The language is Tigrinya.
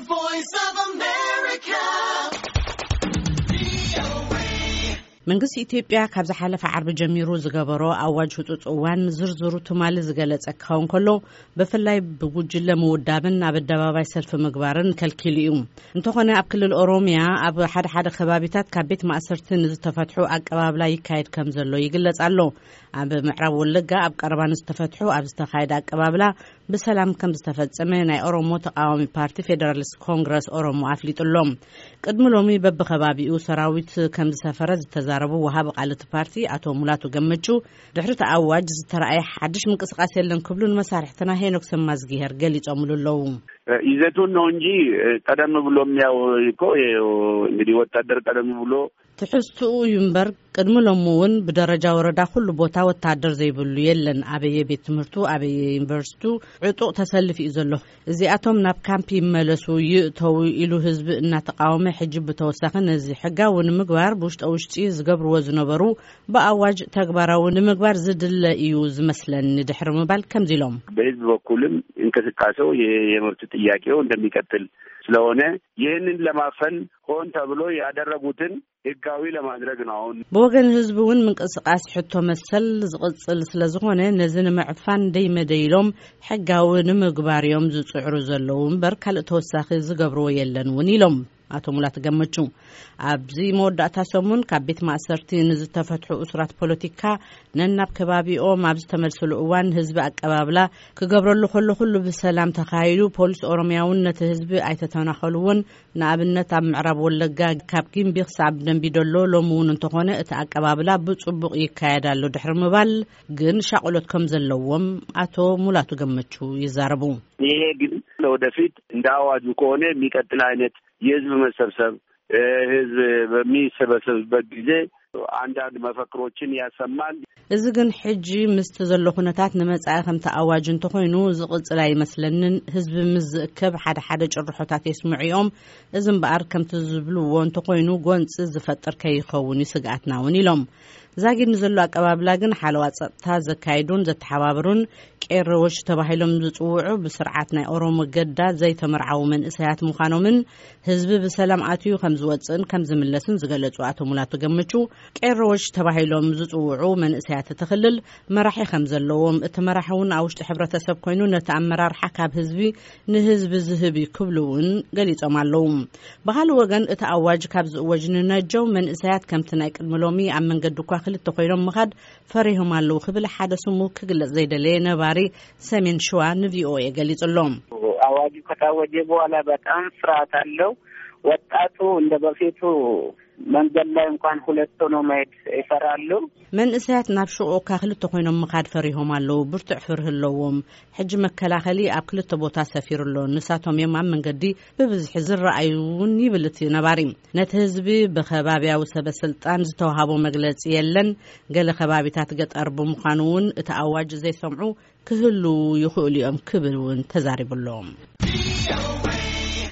The Voice of America. መንግስት ኢትዮጵያ ካብ ዝሓለፈ ዓርብ ጀሚሩ ዝገበሮ አዋጅ ህጡጥ እዋን ዝርዝሩ ትማሊ ዝገለጸ ካውን ከሎ በፍላይ ብጉጅለ መውዳብን ኣብ ኣደባባይ ሰልፍ ምግባርን ከልኪሉ እዩ እንተኾነ ኣብ ክልል ኦሮሚያ ኣብ ሓደ ከባቢታት ካብ ቤት ማእሰርትን ዝተፈትሑ አቀባብላ ይካየድ ከም ዘሎ ይግለጽ ኣሎ ኣብ ምዕራብ ወለጋ ኣብ ቀረባን ዝተፈትሑ ኣብ ዝተካየደ አቀባብላ በሰላም ከም ዝተፈጸመ ናይ ኦሮሞ ተቃዋሚ ፓርቲ ፌደራሊስት ኮንግረስ ኦሮሞ አፍሊጥሎም ቅድሚ ሎሚ በብኸባቢኡ ሰራዊት ከም ዝሰፈረ ዝተዛረቡ ወሃብ ቃልት ፓርቲ አቶ ሙላቱ ገመቹ ድሕሪ ተአዋጅ ዝተራእየ ሓድሽ ምንቅስቃስ የለን ክብሉን መሳርሕትና ሄኖክ ሰማዝጊሄር ገሊጾምሉለው ይዘቱን ነው እንጂ ቀደም ብሎም ያው እኮ እንግዲህ ወታደር ቀደም ብሎ ትሕዝቱ ይምበር ቅድሚ ሎሙውን በደረጃ ወረዳ ሁሉ ቦታ ወታደር ዘይብሉ የለን አበየ ቤት ትምህርቱ አበየ ዩኒቨርሲቲ ዕጡቅ ተሰልፍ ይዘሎ እዚአቶም ናብ ካምፕ ይመለሱ ይእተው ኢሉ ህዝብ እና ተቃወመ ሕጅብ ተወሳኸን እዚ ሕጋው ንምግባር ውሽጢ ዝገብርዎ ዝነበሩ በአዋጅ ተግባራው ንምግባር ዝድለ እዩ ዝመስለን ድሕር ምባል ከምዚሎም በህዝብ በኩልም እንቅስቃሴው የመብት ጥያቄው እንደሚቀጥል ስለሆነ ይህንን ለማፈን ሆን ተብሎ ያደረጉትን ህጋዊ ለማድረግ ነው አሁን በወገን ህዝቡን ምንቅስቃስ ሕቶ መሰል ዝቅጽል ስለዝኾነ ነዝን መዕፋን ደይመደይሎም ሕጋው ንምግባርዮም ዝጽዕሩ ዘለውን በርካል ተወሳኺ ዝገብርዎ የለንውን ኢሎም አቶ ሙላት ገመቹ ኣብዚ መወዳእታ ሰሙን ካብ ቤት ማእሰርቲ ንዝተፈትሑ እስራት ፖለቲካ ነናብ ከባቢኦም ኣብ ዝተመልሰሉ እዋን ህዝቢ አቀባብላ ክገብረሉ ሁሉ በሰላም ተኻይዱ ፖሊስ ኦሮሚያውን ነቲ ህዝቢ ኣይተተናኸሉውን ንኣብነት ኣብ ምዕራብ ወለጋ ካብ ጊምቢ ክሳብ ደንቢዶሎ ሎሙውን እንተኾነ እቲ አቀባብላ ብጽቡቕ ይካየዳሉ ድሕር ምባል ግን ሻቅሎት ከም ዘለዎም አቶ ሙላቱ ገመቹ ይዛረቡ ይሄ ግን ለወደፊት እንዳዋጁ ከሆነ የሚቀጥል አይነት የህዝብ መሰብሰብ ህዝብ በሚሰበሰብበት ጊዜ አንዳንድ መፈክሮችን ያሰማል እዚ ግን ሕጂ ምስተ ዘሎ ኩነታት ንመጻኢ ከም ተአዋጅ እንተኮይኑ ዝቅጽል አይመስለንን ህዝብ ምዝእከብ ሓደ ጭርሖታት ይስምዑዮም እዝም በአር ከም ትዝብልዎ እንተኮይኑ ጎንጽ ዝፈጥር ከይኸውን ይስጋትናውን ኢሎም ዛጊን ዘሎ አቀባብላ ግን ሓለዋ ጸጥታ ዘካይዱን ዘተሓባብሩን ቄሮዎች ተባሂሎም ዝጽውዑ ብስርዓት ናይ ኦሮሞ ገዳ ዘይተመርዓው መንእሰያት ምዃኖምን ህዝብ በሰላም አትዩ ከም ዝወጽን ከም ዝምለስን ዝገለጹ አቶ ሙላቱ ገመቹ ቄሮዎች ተባሂሎም ዝጽውዑ መንእሰያት ተኽልል መራሒ ከም ዘለዎም እቲ መራሒውን አውሽጢ ሕብረተሰብ ኮይኑ ነቲ አመራር ሓካብ ህዝቢ ንህዝብ ዝህብ ክብሉውን ገሊጾም ኣለው በሃሉ ወገን እቲ አዋጅ ካብ ዝወጅን ነጀው መንእሰያት ከምቲ ናይ ቅድሚ ሎሚ ኣብ መንገዲ ክልተ ኮይኖም መኻድ ፈሪሆም አለው ክብል ሓደ ስሙ ክግለጽ ዘይደለየ ነባሪ ሰሜን ሸዋ ንቪኦኤ ገሊጽሎም አዋጁ ከታወጀ በኋላ በጣም ፍርሃት አለው ወጣቱ እንደበፊቱ መንገድ ላይ እንኳን ሁለት ሆኖ ማየት ይፈራሉ መንእሰያት ናብ ሹቆ ክልተ ኮይኖም መኻድ ፈሪሆም አለው ብርቱዕ ፍርህለዎም ሕጂ መከላኸሊ ኣብ ክልተ ቦታ ሰፊሩሎ ንሳቶም የማን መንገዲ በብዝሕ ዝረአዩን ይብልት ነባሪ ነቲ ህዝቢ በኸባቢያው ሰበስልጣን ዝተዋሃቦ መግለጽ የለን ገለ ከባቢታት ገጠር ብምዃኑውን እቲ አዋጅ ዘይሰምዑ ክህሉ ይኽእሉ እዮም ክብሉን ተዛሪብሎም